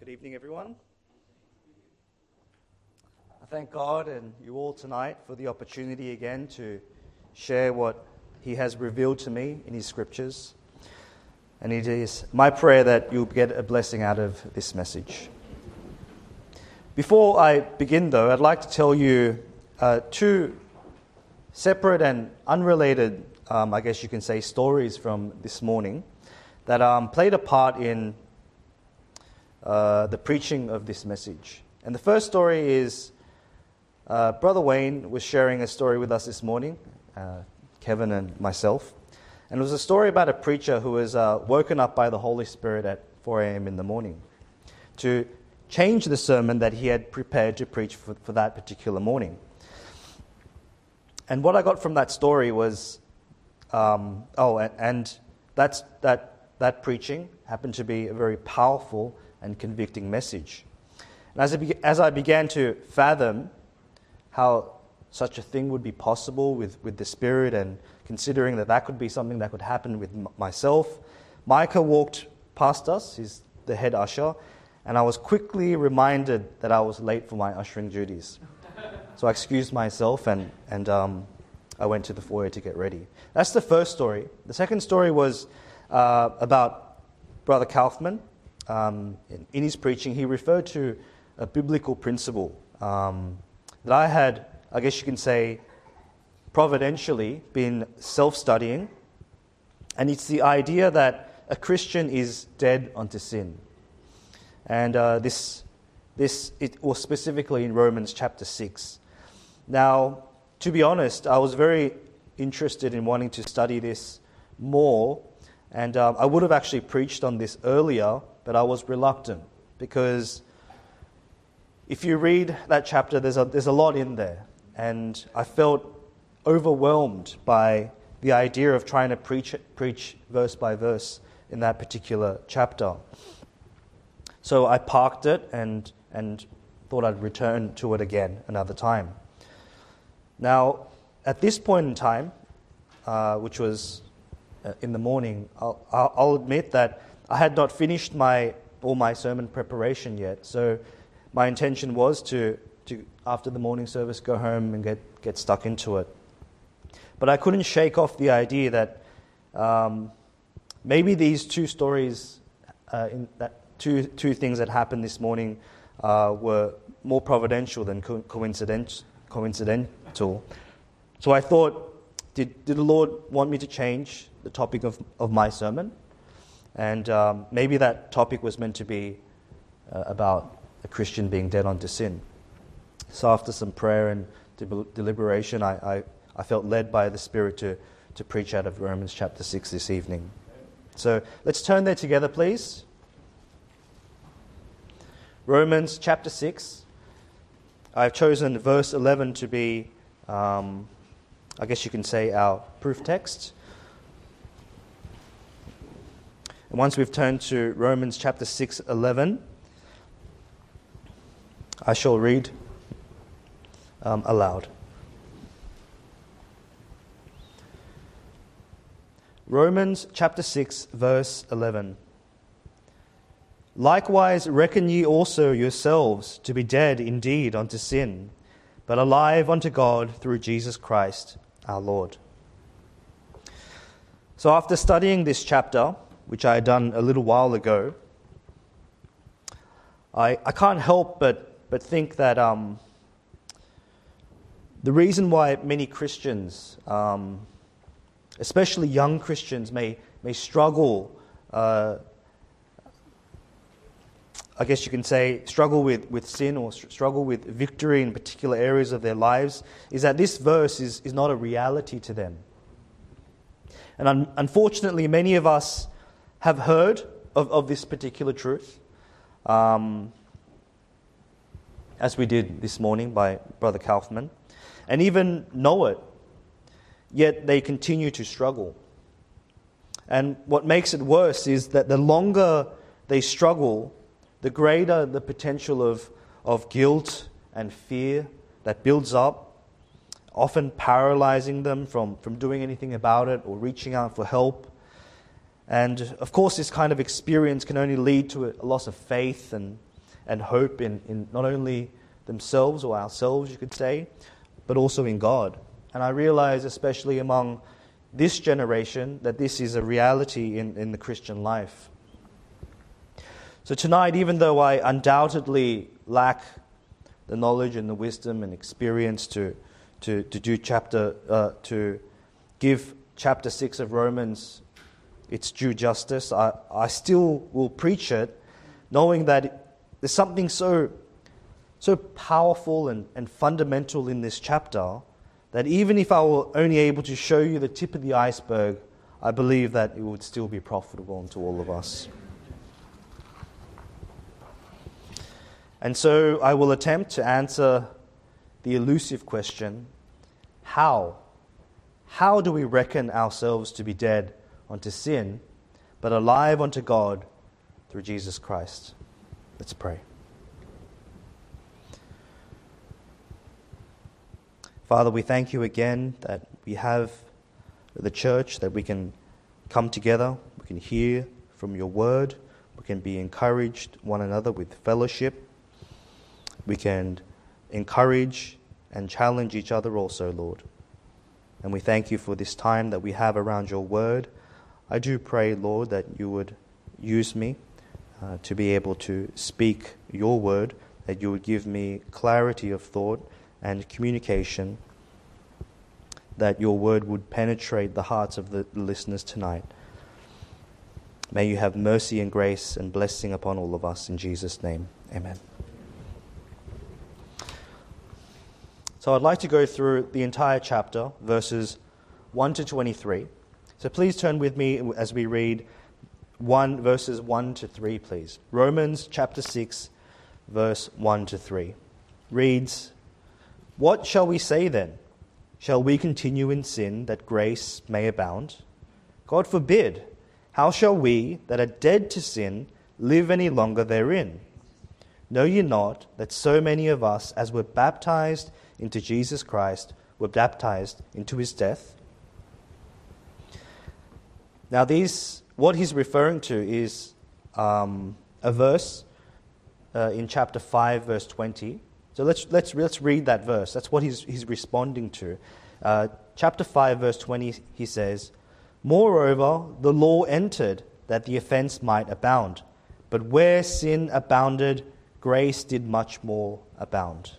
Good evening, everyone. I thank God and you all tonight for the opportunity again to share what He has revealed to me in His Scriptures. And it is my prayer that you'll get a blessing out of this message. Before I begin, though, I'd like to tell you two separate and unrelated, I guess you can say, stories from this morning that played a part in the preaching of this message. And the first story is Brother Wayne was sharing a story with us this morning, Kevin and myself. And it was a story about a preacher who was woken up by the Holy Spirit at 4 a.m. in the morning to change the sermon that he had prepared to preach for that particular morning. And what I got from that story was, that preaching happened to be a very powerful and convicting message. And as I began to fathom how such a thing would be possible with the Spirit, and considering that could be something that could happen with myself, Micah walked past us, he's the head usher, and I was quickly reminded that I was late for my ushering duties. So I excused myself and I went to the foyer to get ready. That's the first story. The second story was about Brother Kaufman. In his preaching, he referred to a biblical principle that I had, I guess you can say, providentially been self-studying. And it's the idea that a Christian is dead unto sin. And it was specifically in Romans chapter 6. Now, to be honest, I was very interested in wanting to study this more. And I would have actually preached on this earlier, but I was reluctant because if you read that chapter, there's a lot in there. And I felt overwhelmed by the idea of trying to preach verse by verse in that particular chapter. So I parked it and thought I'd return to it again another time. Now, at this point in time, which was in the morning, I'll admit that I had not finished all my sermon preparation yet. So my intention was to after the morning service, go home and get stuck into it. But I couldn't shake off the idea that maybe these two stories, two things that happened this morning, were more providential than coincidental. So I thought, did the Lord want me to change the topic of my sermon? And maybe that topic was meant to be about a Christian being dead unto sin. So after some prayer and deliberation, I felt led by the Spirit to preach out of Romans chapter 6 this evening. So let's turn there together, please. Romans chapter 6. I've chosen verse 11 to be, I guess you can say, our proof text. And once we've turned to Romans chapter 6:11, I shall read aloud. Romans chapter 6, verse 11. Likewise reckon ye also yourselves to be dead indeed unto sin, but alive unto God through Jesus Christ our Lord. So after studying this chapter, which I had done a little while ago, I can't help but think that the reason why many Christians, especially young Christians, may struggle, I guess you can say, struggle with sin or struggle with victory in particular areas of their lives, is that this verse is not a reality to them. And unfortunately, many of us have heard of this particular truth, as we did this morning by Brother Kaufman, and even know it, yet they continue to struggle. And what makes it worse is that the longer they struggle, the greater the potential of guilt and fear that builds up, often paralyzing them from doing anything about it or reaching out for help. And of course, this kind of experience can only lead to a loss of faith and and hope in not only themselves or ourselves, you could say, but also in God. And I realize, especially among this generation, that this is a reality in the Christian life. So tonight, even though I undoubtedly lack the knowledge and the wisdom and experience to give chapter 6 of Romans its due justice, I still will preach it, knowing that there's something so powerful and fundamental in this chapter that even if I were only able to show you the tip of the iceberg, I believe that it would still be profitable to all of us. And so I will attempt to answer the elusive question, how? How do we reckon ourselves to be dead unto sin, but alive unto God through Jesus Christ? Let's pray. Father, we thank you again that we have the church, that we can come together, we can hear from your word, we can be encouraged one another with fellowship. We can encourage and challenge each other also, Lord. And we thank you for this time that we have around your word. I do pray, Lord, that you would use me to be able to speak your word, that you would give me clarity of thought and communication, that your word would penetrate the hearts of the listeners tonight. May you have mercy and grace and blessing upon all of us. In Jesus' name, amen. So I'd like to go through the entire chapter, verses 1 to 23. So please turn with me as we read verses 1 to 3, please. Romans chapter 6, verse 1 to 3 reads, "What shall we say then? Shall we continue in sin that grace may abound? God forbid. How shall we that are dead to sin live any longer therein? Know ye not that so many of us as were baptized into Jesus Christ were baptized into his death?" Now what he's referring to is a verse in chapter 5, verse 20. So let's read that verse. That's what he's responding to. Chapter 5, verse 20, he says, "Moreover, the law entered that the offense might abound. But where sin abounded, grace did much more abound."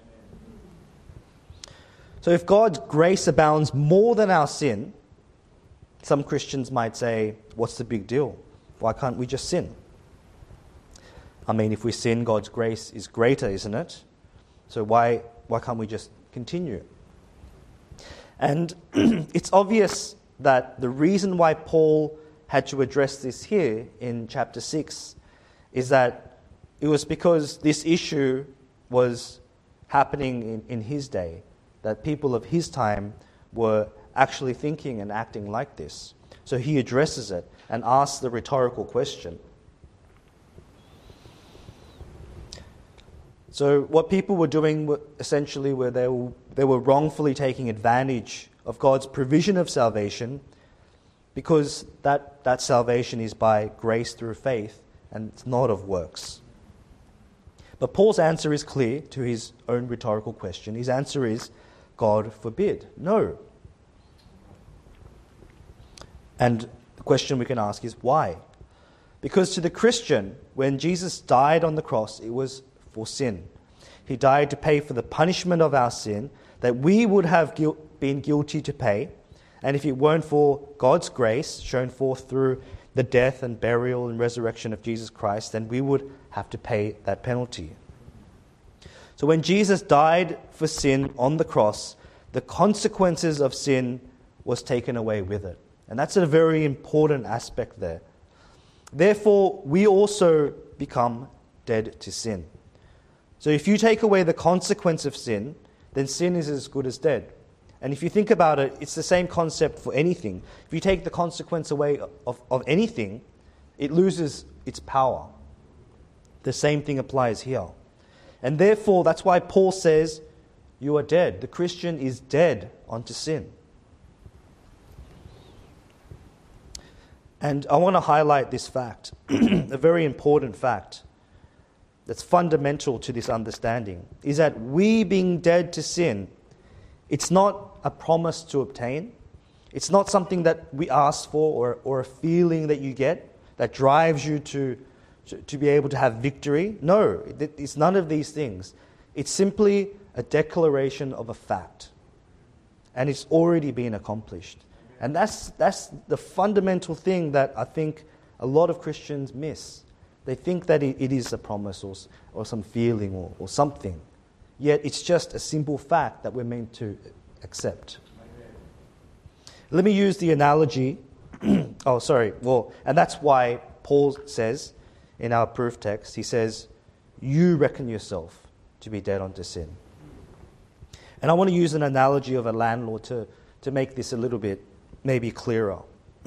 So if God's grace abounds more than our sin, some Christians might say, what's the big deal? Why can't we just sin? I mean, if we sin, God's grace is greater, isn't it? So why can't we just continue? And it's obvious that the reason why Paul had to address this here in chapter 6 is that it was because this issue was happening in his day, that people of his time were actually thinking and acting like this. So he addresses it and asks the rhetorical question. So what people were doing essentially were they were wrongfully taking advantage of God's provision of salvation, because that salvation is by grace through faith and it's not of works. But Paul's answer is clear to his own rhetorical question. His answer is, God forbid. No. And the question we can ask is why? Because to the Christian, when Jesus died on the cross, it was for sin. He died to pay for the punishment of our sin that we would have been guilty to pay. And if it weren't for God's grace shown forth through the death and burial and resurrection of Jesus Christ, then we would have to pay that penalty. So when Jesus died for sin on the cross, the consequences of sin was taken away with it. And that's a very important aspect there. Therefore, we also become dead to sin. So if you take away the consequence of sin, then sin is as good as dead. And if you think about it, it's the same concept for anything. If you take the consequence away of anything, it loses its power. The same thing applies here. And therefore, that's why Paul says, you are dead. The Christian is dead unto sin. And I want to highlight this fact, a very important fact. that's fundamental to this understanding is that we being dead to sin, it's not a promise to obtain. It's not something that we ask for or a feeling that you get that drives you to be able to have victory. No, it's none of these things. It's simply a declaration of a fact. And it's already been accomplished. And that's the fundamental thing that I think a lot of Christians miss. They think that it is a promise or some feeling or something. Yet it's just a simple fact that we're meant to accept. Let me use the analogy. And that's why Paul says in our proof text, he says, you reckon yourself to be dead unto sin. And I want to use an analogy of a landlord to make this a little bit maybe clearer.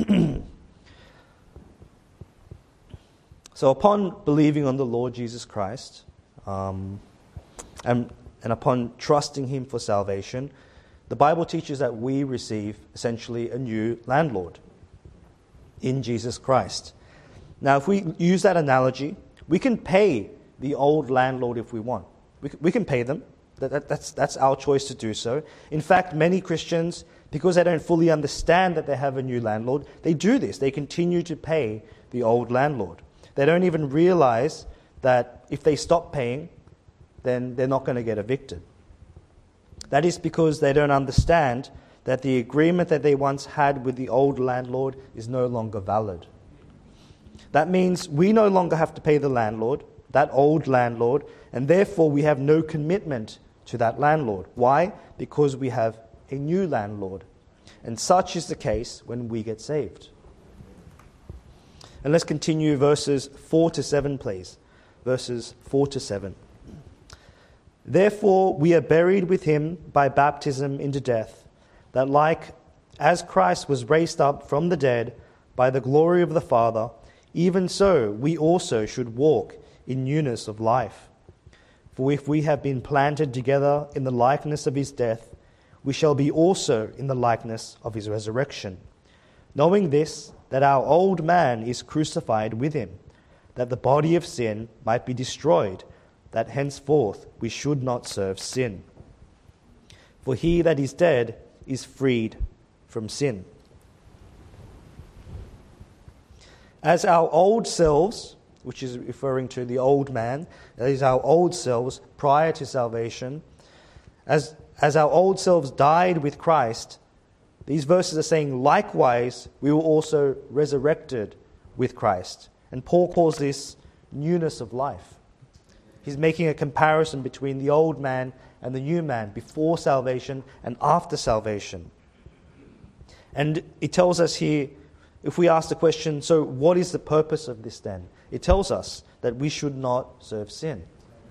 So upon believing on the Lord Jesus Christ, and upon trusting Him for salvation, the Bible teaches that we receive essentially a new landlord in Jesus Christ. Now, if we use that analogy, we can pay the old landlord if we want. We can pay them. That's our choice to do so. In fact, many Christians, because they don't fully understand that they have a new landlord, they do this. They continue to pay the old landlord. They don't even realize that if they stop paying, then they're not going to get evicted. That is because they don't understand that the agreement that they once had with the old landlord is no longer valid. That means we no longer have to pay the landlord, that old landlord, and therefore we have no commitment to that landlord. Why? Because we have a new landlord. And such is the case when we get saved. And let's continue verses 4 to 7, please. Verses 4 to 7. Therefore we are buried with him by baptism into death, that like as Christ was raised up from the dead by the glory of the Father, even so we also should walk in newness of life. For if we have been planted together in the likeness of his death, we shall be also in the likeness of his resurrection. Knowing this, that our old man is crucified with him, that the body of sin might be destroyed, that henceforth we should not serve sin. For he that is dead is freed from sin. As our old selves, which is referring to the old man, that is our old selves prior to salvation, as our old selves died with Christ, these verses are saying, likewise, we were also resurrected with Christ. And Paul calls this newness of life. He's making a comparison between the old man and the new man, before salvation and after salvation. And it tells us here, if we ask the question, so what is the purpose of this then? It tells us that we should not serve sin.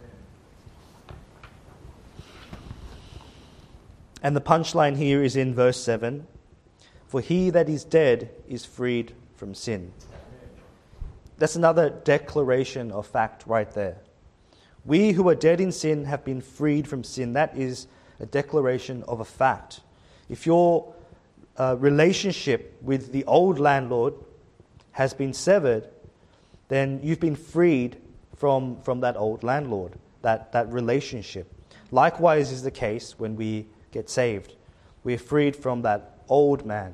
And the punchline here is in verse 7. For he that is dead is freed from sin. That's another declaration of fact right there. We who are dead in sin have been freed from sin. That is a declaration of a fact. If your relationship with the old landlord has been severed, then you've been freed from that old landlord, that relationship. Likewise is the case when we get saved. We're freed from that old man.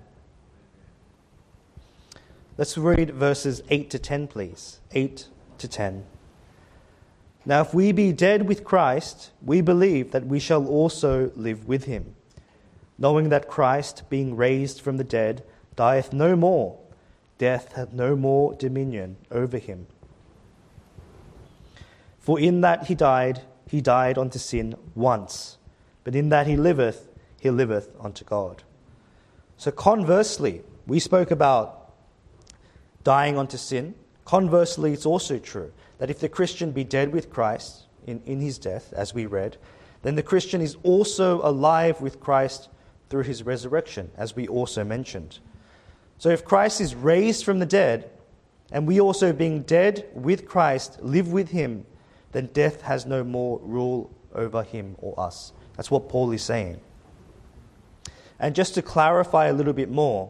Let's read verses 8 to 10, please. 8 to 10. Now if we be dead with Christ, we believe that we shall also live with him, knowing that Christ, being raised from the dead, dieth no more. Death hath no more dominion over him. For in that he died unto sin once, but in that he liveth unto God. So conversely, we spoke about dying unto sin. Conversely, it's also true that if the Christian be dead with Christ in his death, as we read, then the Christian is also alive with Christ through his resurrection, as we also mentioned. So if Christ is raised from the dead, and we also being dead with Christ live with him, then death has no more rule over him or us. That's what Paul is saying. And just to clarify a little bit more,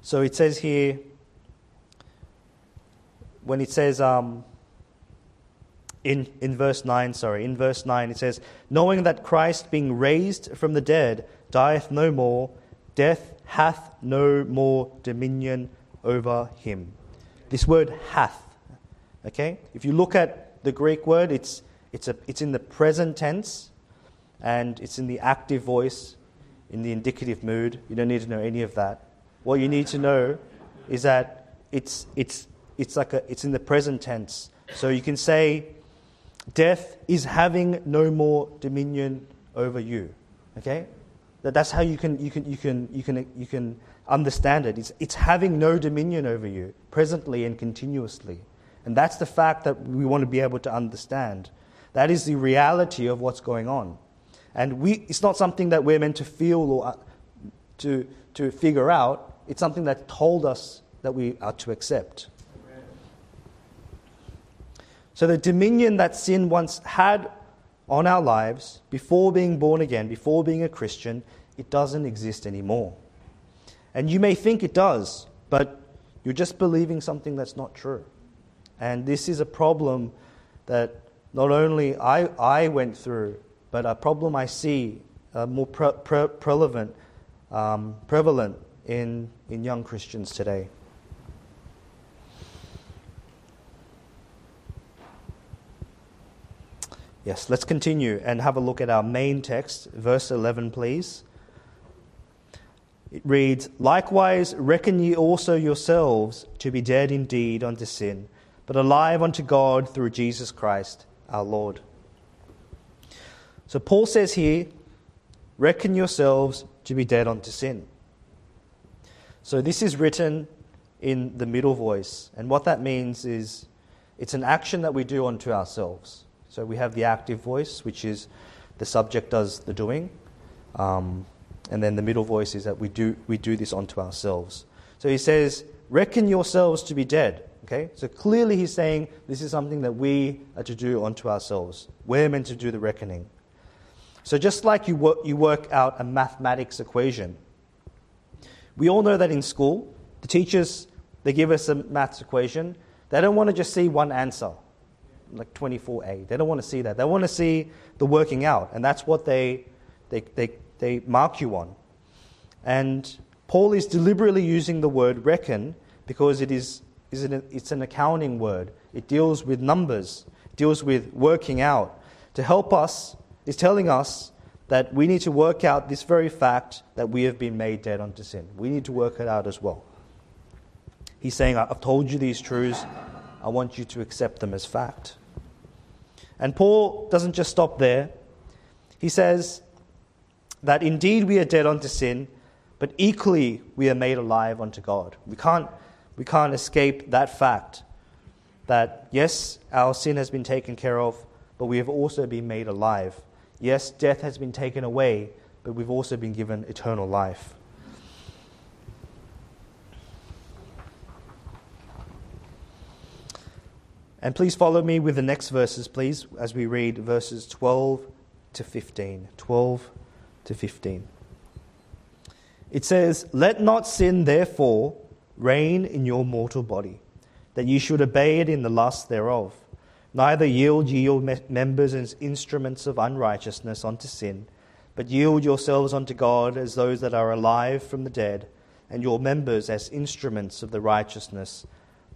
So it says here, when it says in verse 9, it says, knowing that Christ being raised from the dead dieth no more, death hath no more dominion over him. This word hath, okay? If you look at the Greek word, it's in the present tense, and it's in the active voice, in the indicative mood. You don't need to know any of that. What you need to know is that it's in the present tense. So you can say, death is having no more dominion over you. Okay, that's how you can understand it. It's having no dominion over you presently and continuously, and that's the fact that we want to be able to understand. That is the reality of what's going on, and it's not something that we're meant to feel or to figure out. It's something that told us that we are to accept. So the dominion that sin once had on our lives, before being born again, before being a Christian, it doesn't exist anymore. And you may think it does, but you're just believing something that's not true. And this is a problem that not only I went through, but a problem I see more prevalent in young Christians today. Yes, let's continue and have a look at our main text, verse 11, please. It reads, likewise reckon ye also yourselves to be dead indeed unto sin, but alive unto God through Jesus Christ our Lord. So Paul says here, reckon yourselves to be dead unto sin. So this is written in the middle voice, and what that means is it's an action that we do unto ourselves. So we have the active voice, which is the subject does the doing, and then the middle voice is that we do this unto ourselves. So he says, reckon yourselves to be dead. Okay, so clearly he's saying this is something that we are to do unto ourselves. We're meant to do the reckoning. So just like you work out a mathematics equation, we all know that in school, the teachers, they give us a maths equation. They don't want to just see one answer, like 24a. They don't want to see that. They want to see the working out, and that's what they mark you on. And Paul is deliberately using the word reckon because it's an accounting word. It deals with numbers, it deals with working out. To help us, is telling us that we need to work out this very fact that we have been made dead unto sin. We need to work it out as well. He's saying, I've told you these truths. I want you to accept them as fact. And Paul doesn't just stop there. He says that indeed we are dead unto sin, but equally we are made alive unto God. We can't escape that fact that, yes, our sin has been taken care of, but we have also been made alive. Yes, death has been taken away, but we've also been given eternal life. And please follow me with the next verses, please, as we read verses 12 to 15. 12 to 15. It says, let not sin, therefore, reign in your mortal body, that ye should obey it in the lust thereof. Neither yield ye your members as instruments of unrighteousness unto sin, but yield yourselves unto God as those that are alive from the dead, and your members as instruments of the righteousness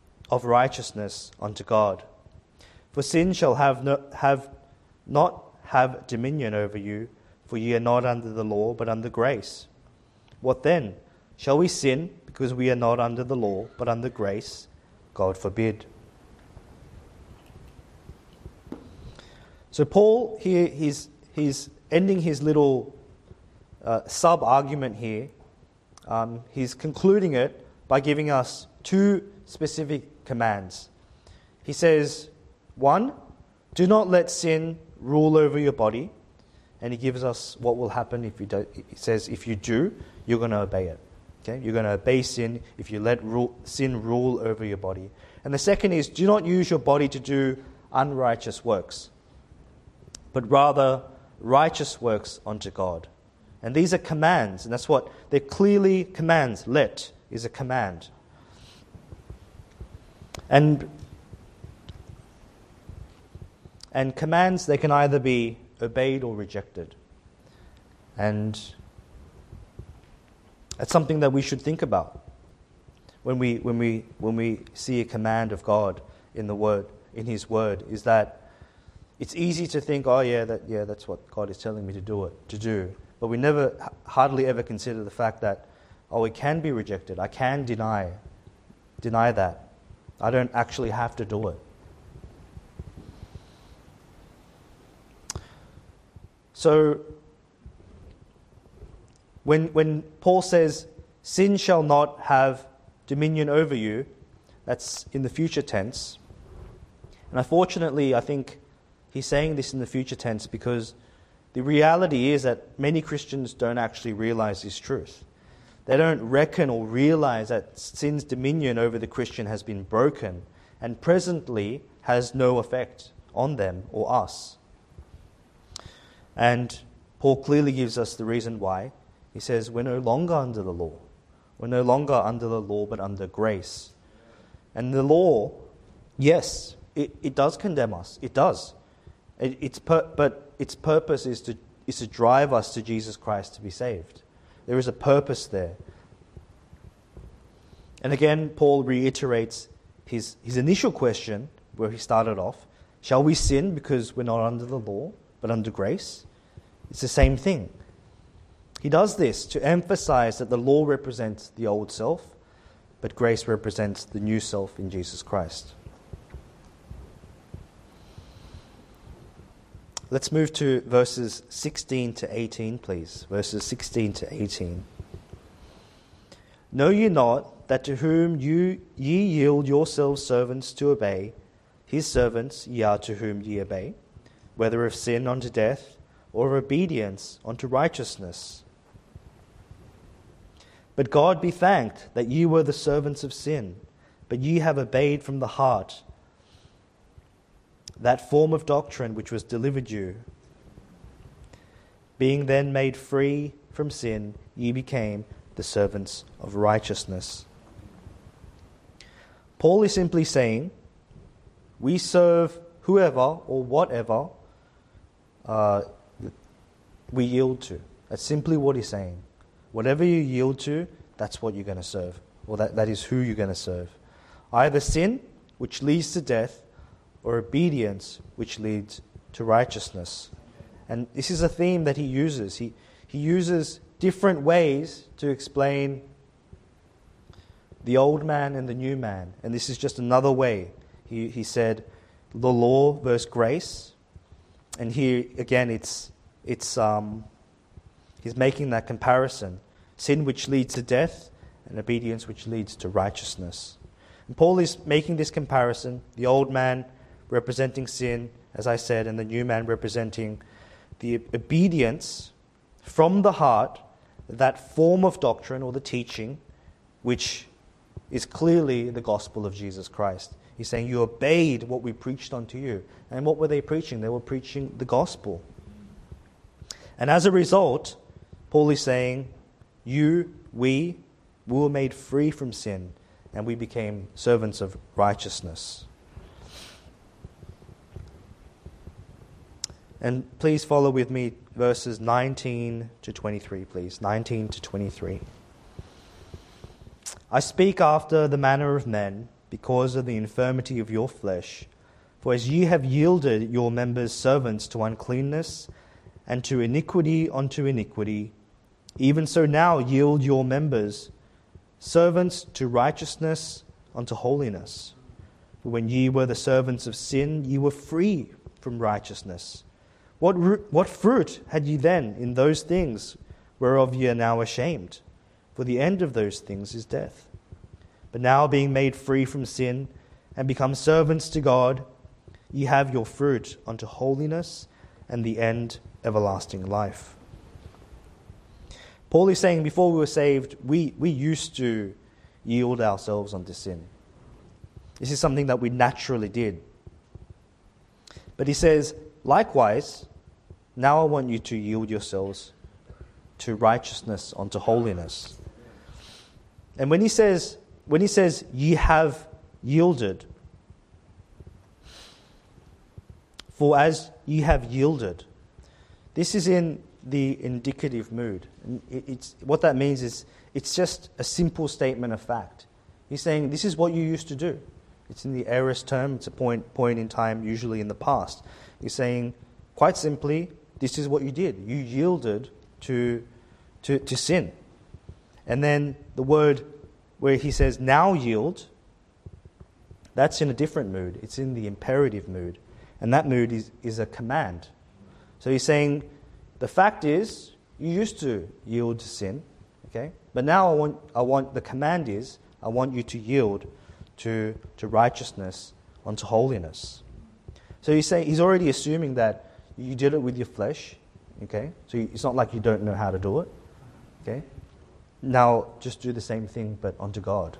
unto God. For sin shall not have dominion over you, for ye are not under the law, but under grace. What then? Shall we sin because we are not under the law, but under grace? God forbid. So Paul here, he's ending his little sub-argument here. He's concluding it by giving us two specific commands. He says, one, do not let sin rule over your body. And he gives us what will happen if you don't. He says, if you do, you're going to obey it. Okay? You're going to obey sin if you let sin rule over your body. And the second is, do not use your body to do unrighteous works, but rather righteous works unto God. And these are commands, and that's what they're clearly commands. Let, is a command. And commands, they can either be obeyed or rejected. And that's something that we should think about when we see a command of God in the Word, in His Word, is that it's easy to think, that's what God is telling me to do. But we hardly ever consider the fact that, it can be rejected. I can deny that. I don't actually have to do it. So, when Paul says, sin shall not have dominion over you, that's in the future tense. And unfortunately, I think he's saying this in the future tense because the reality is that many Christians don't actually realize this truth. They don't reckon or realize that sin's dominion over the Christian has been broken and presently has no effect on them or us. And Paul clearly gives us the reason why. He says, we're no longer under the law. We're no longer under the law, but under grace. And the law, yes, it does condemn us. It does. But its purpose is to drive us to Jesus Christ to be saved. There is a purpose there. And again, Paul reiterates his initial question where he started off. Shall we sin because we're not under the law, but under grace? It's the same thing. He does this to emphasize that the law represents the old self, but grace represents the new self in Jesus Christ. Let's move to verses 16 to 18, please. Verses 16 to 18. Know ye not that to whom ye yield yourselves servants to obey, his servants ye are to whom ye obey, whether of sin unto death, or of obedience unto righteousness. But God be thanked that ye were the servants of sin, but ye have obeyed from the heart that form of doctrine which was delivered you. Being then made free from sin, ye became the servants of righteousness. Paul is simply saying, we serve whoever or whatever we yield to. That's simply what he's saying. Whatever you yield to, that's what you're going to serve. Or that is who you're going to serve. Either sin, which leads to death, or obedience, which leads to righteousness. And this is a theme that he uses. He uses different ways to explain the old man and the new man. And this is just another way. He said the law versus grace. And here, again, he's making that comparison. Sin which leads to death, and obedience which leads to righteousness. And Paul is making this comparison, the old man representing sin, as I said, and the new man representing the obedience from the heart, that form of doctrine or the teaching, which is clearly the gospel of Jesus Christ. He's saying you obeyed what we preached unto you. And what were they preaching? They were preaching the gospel. And as a result, Paul is saying, we were made free from sin, and we became servants of righteousness. And please follow with me verses 19 to 23, please. 19 to 23. I speak after the manner of men, because of the infirmity of your flesh. For as ye have yielded your members servants to uncleanness, and to iniquity unto iniquity, even so now yield your members servants to righteousness unto holiness. For when ye were the servants of sin, ye were free from righteousness. What fruit had ye then in those things whereof ye are now ashamed? For the end of those things is death. But now being made free from sin, and become servants to God, ye have your fruit unto holiness, and the end everlasting life. Paul is saying before we were saved, we used to yield ourselves unto sin. This is something that we naturally did. But he says, likewise, now I want you to yield yourselves to righteousness unto holiness. And when he says, ye have yielded, for as ye have yielded, this is in the indicative mood. And what that means is it's just a simple statement of fact. He's saying this is what you used to do. It's in the aorist term. It's a point in time, usually in the past. He's saying, quite simply, this is what you did. You yielded to sin. And then the word where he says, now yield, that's in a different mood. It's in the imperative mood. And that mood is a command. So he's saying, the fact is, you used to yield to sin, okay? But now I want the command is, I want you to yield to righteousness, unto holiness. So he's already assuming that you did it with your flesh, okay? So it's not like you don't know how to do it, okay? Now just do the same thing, but unto God.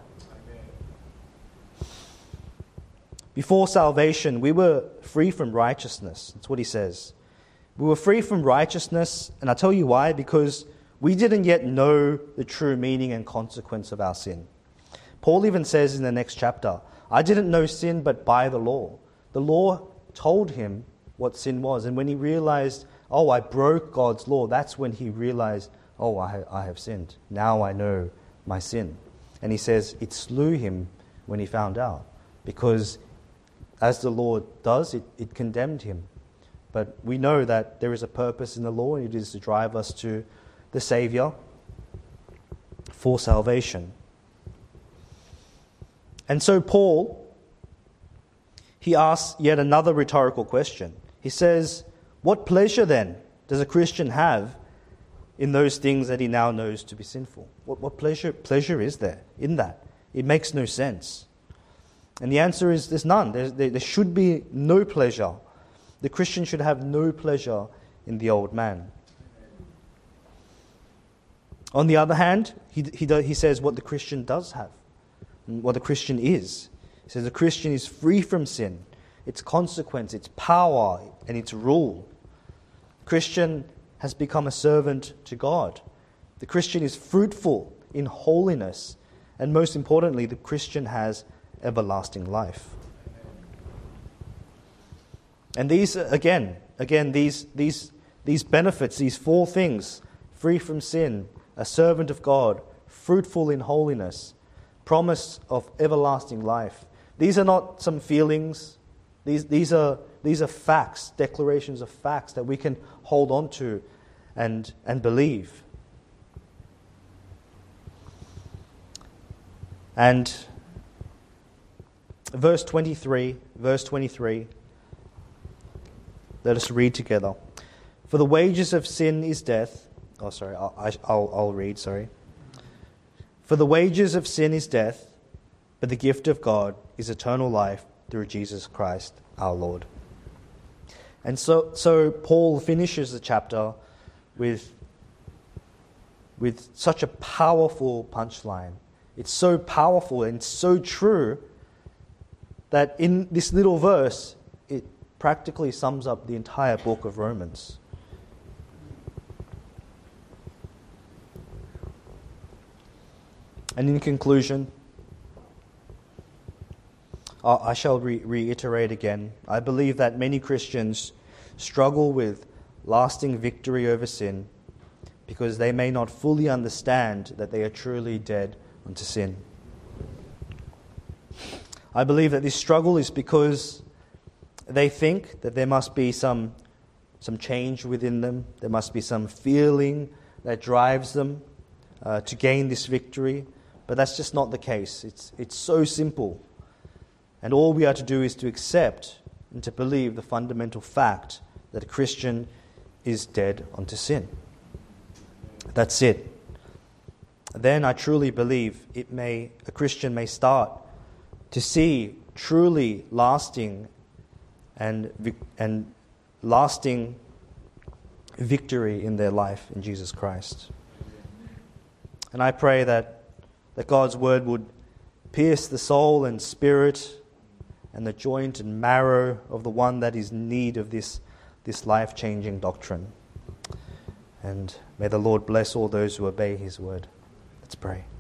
Before salvation, we were free from righteousness. That's what he says. We were free from righteousness, and I'll tell you why, because we didn't yet know the true meaning and consequence of our sin. Paul even says in the next chapter, I didn't know sin but by the law. The law told him what sin was, and when he realized, oh, I broke God's law, that's when he realized, oh, I have sinned. Now I know my sin. And he says it slew him when he found out, because as the law does, it condemned him. But we know that there is a purpose in the law, and it is to drive us to the Savior for salvation. And so Paul, he asks yet another rhetorical question. He says, what pleasure then does a Christian have in those things that he now knows to be sinful? What pleasure is there in that? It makes no sense. And the answer is there's none. There should be no pleasure. The Christian should have no pleasure in the old man. On the other hand, he says what the Christian does have, what the Christian is. He says the Christian is free from sin, its consequence, its power, and its rule. Christian has become a servant to God. The Christian is fruitful in holiness, and most importantly, the Christian has everlasting life. And these benefits, these four things, free from sin, a servant of God, fruitful in holiness, promise of everlasting life. These are not some feelings. These are facts, declarations of facts that we can hold on to and believe. And verse 23, let us read together. For the wages of sin is death. Oh, sorry, I'll read, sorry. For the wages of sin is death, but the gift of God is eternal life through Jesus Christ our Lord. And so Paul finishes the chapter with such a powerful punchline. It's so powerful and so true that in this little verse, it practically sums up the entire book of Romans. And in conclusion, I shall reiterate again, I believe that many Christians struggle with lasting victory over sin because they may not fully understand that they are truly dead unto sin. I believe that this struggle is because they think that there must be some change within them, there must be some feeling that drives them to gain this victory, but that's just not the case. It's so simple. And all we are to do is to accept and to believe the fundamental fact that a Christian is dead unto sin. That's it. Then I truly believe a Christian may start to see truly lasting and lasting victory in their life in Jesus Christ. And I pray that God's word would pierce the soul and spirit and the joint and marrow of the one that is in need of this life-changing doctrine. And may the Lord bless all those who obey his word. Let's pray.